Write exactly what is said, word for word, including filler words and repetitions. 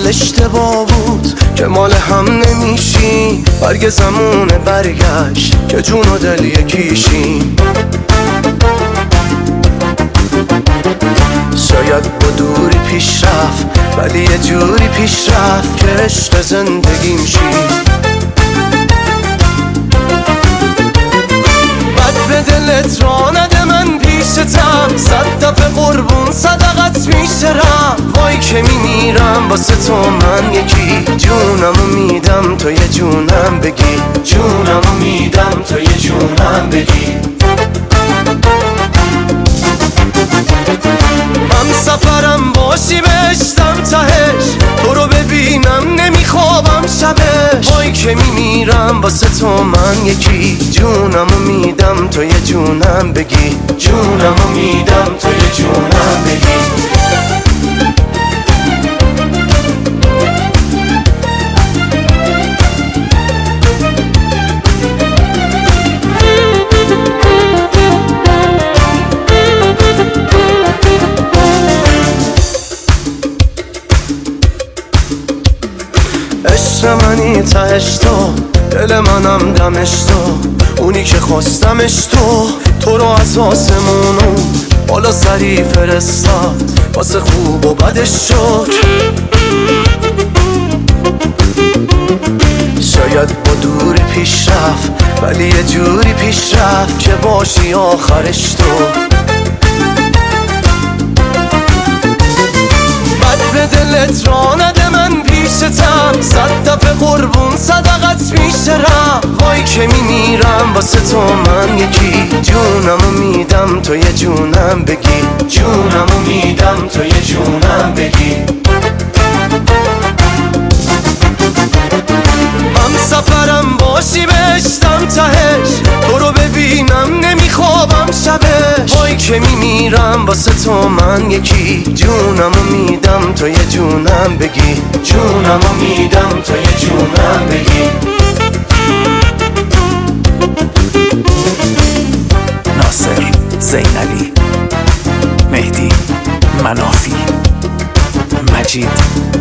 اشتباه بود که مال هم نمیشیم. برگ زمونه برگشت که جون و دل یکیشیم. شاید با دوری پیش رفت ولی یه جوری پیش رفت که عشق زندگیم شی. بد به دلت را نده من پیشتم، صد دفعه قربون صدقت میشرم. وای که میمیرم واسه تو من یکی، جونمو میدم تو یه جونم بگی، جونمو میدم تو یه جونم بگی. هم سفرم باشی بهشتم تهش، تو رو ببینم نمیخوابم شبش. وای که میمیرم واسه تو من یکی، جونمو میدم تو یه جونم بگی، جونمو میدم تو یه جونم بگی. عشق منی تهش تو، دل منم دمش تو، اونی که خواستمش تو. تو رو از آسمونو بالا سری فرستاد، واسه خوب و بدش شد. شاید با دوری پیش رفت ولی یه جوری پیش رفت که باشی آخرش تو. بد به دلت را نده من پیشتم، صد دفعه قربون صدقت میشرم. وای که میمیرم واسه تو من یکی، جونمو میدم تو یه جونم بگی، جونمو میدم تو یه جونم بگی. هم سفرم باشی بهشتم تهش، تو رو ببینم نمیخوابم شبش. وای که میمیرم واسه تو من یکی، جونمو میدم تو یه جونم بگی، جونمو میدم تو یه جونم بگی. ناصر زینلی، مهدی منافی، مجید